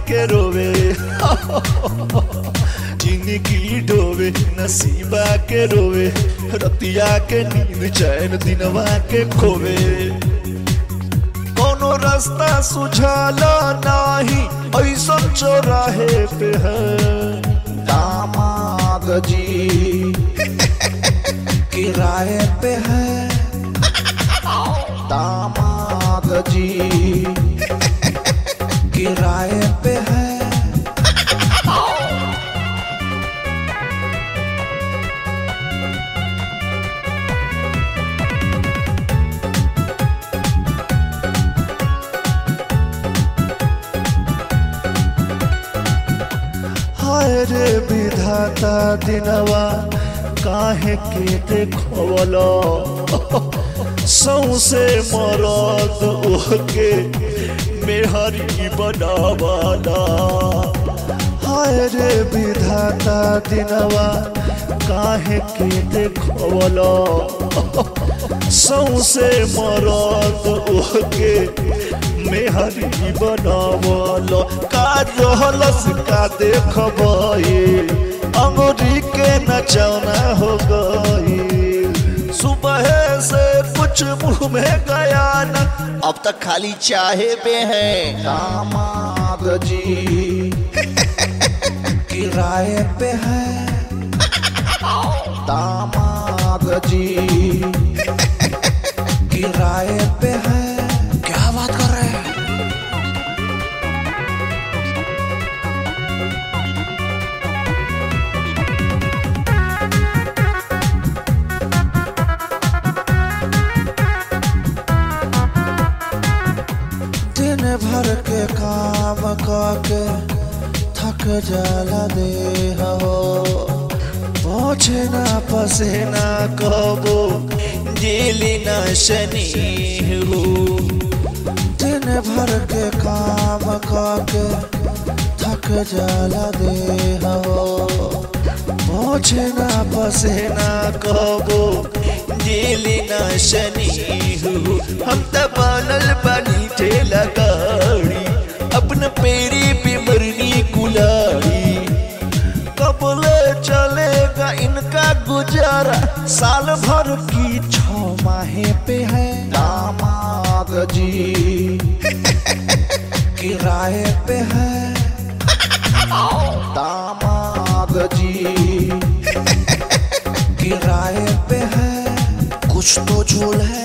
के रोवे जिंदगी डोवे नसीबा के रोवे रतिया के नींद चैन दिनवा के खोवे कोनो रास्ता सुझाला नाही ऐसा चौराहे पे है दामाद जी किराए पे है दामाद जी किराए पे है हाय रे विधाता दिनवा काहे के देखवलो सौसे मरद ओके मेहरी बनावाला हाय रे विधाता दिनवा काहे के देखवलो सौसे मरद ओके मेहरी बनावाला का रहलस का देखबई अंगूरी के नचौना हो गई सुबह से कुछ मुंह में गया न अब तक खाली चाहे पे है दामाद जी किराए पे है दामाद जी किराए पे है क्या बात कर रहे हैं दिन भर के काम करके थक जाला दे हो पहुँचे ना पसेना कबो दिली न शनि हो दिन भर के काम करके थक जाला दे हो पहुँचे ना पसेना कबो दिली न शनि हो हम त बनल बनी ठेला गाड़ी अपन पेड़ी पे मरनी कुलाड़ी कबले चलेगा इनका गुजारा साल भर की 6 माहे पे है दामाद जी किराए पे है दामाद जी किराए पे है कुछ तो झोल है।